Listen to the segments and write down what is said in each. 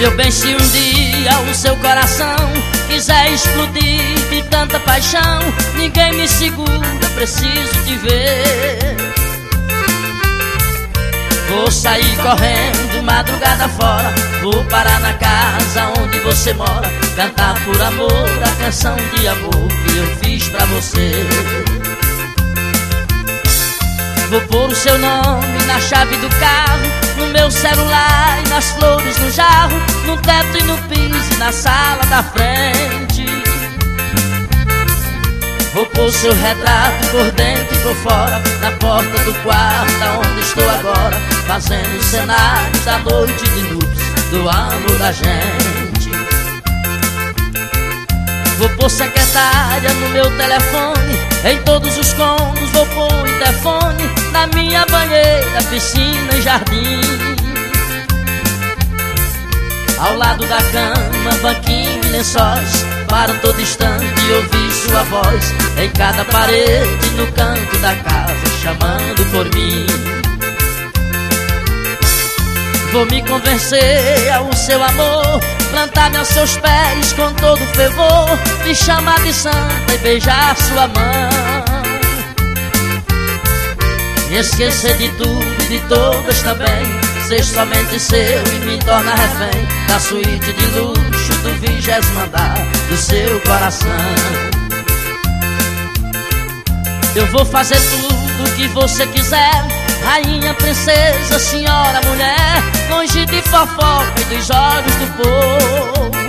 Meu bem, se um dia o seu coração quiser explodir de tanta paixão, ninguém me segura, preciso te ver. Vou sair correndo, madrugada fora, vou parar na casa onde você mora, cantar por amor a canção de amor que eu fiz pra você. Vou pôr o seu nome na chave do carro, no meu celular e nas flores no jarro, no teto e no piso e na sala da frente. Vou pôr seu retrato por dentro e por fora, na porta do quarto onde estou agora, fazendo cenários da noite de núpcias, do amor da gente. Vou pôr secretária no meu telefone, em todos os cômodos vou pôr interfone, na minha banheira, piscina e jardim. Ao lado da cama, banquinho e lençóis, para todo instante ouvir sua voz, em cada parede, no canto da casa, chamando por mim. Vou me convencer ao seu amor, plantar-me aos seus pés com todo fervor, me chamar de santa e beijar sua mão. Me esquecer de tudo e de todas também, ser somente seu e me tornar refém da suíte de luxo do 20º andar do seu coração. Eu vou fazer tudo o que você quiser, rainha, princesa, senhora, mulher, longe de fofoca e dos olhos do povo.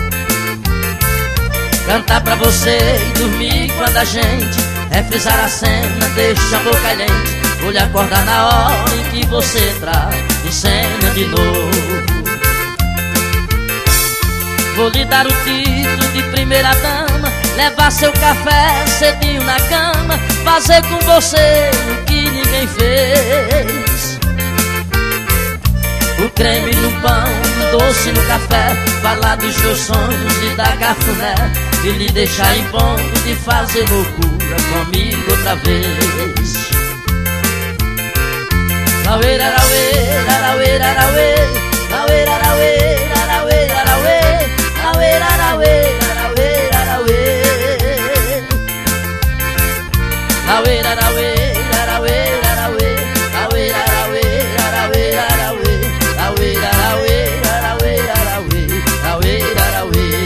Cantar pra você e dormir quando a gente refrisar a cena, deixa a boca caliente, vou lhe acordar na hora em que você entrar em cena de novo. Vou lhe dar o título de primeira dama, levar seu café cedinho na cama, fazer com você o que ninguém fez. O creme no pão, o doce no café, falar dos meus sonhos, lhe dar cafuné e lhe deixar em ponto de fazer loucura comigo outra vez. Rauê, rauê, rauê, rauê, rauê, rauê, rauê, rauê, rauê, rauê, rauê, rauê. Rauê, rauê, rauê, rauê, rauê, rauê, rauê, rauê, rauê, rauê.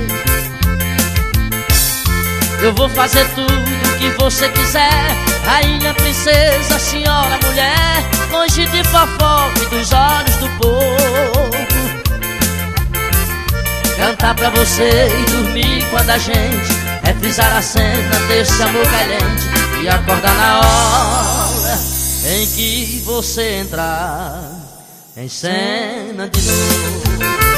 Eu vou fazer tudo que você quiser, rainha, princesa, senhora, mulher, longe de fofoca e dos olhos do povo. Cantar pra você e dormir quando a gente refrisar a cena desse amor caliente e acordar na hora em que você entrar em cena de novo.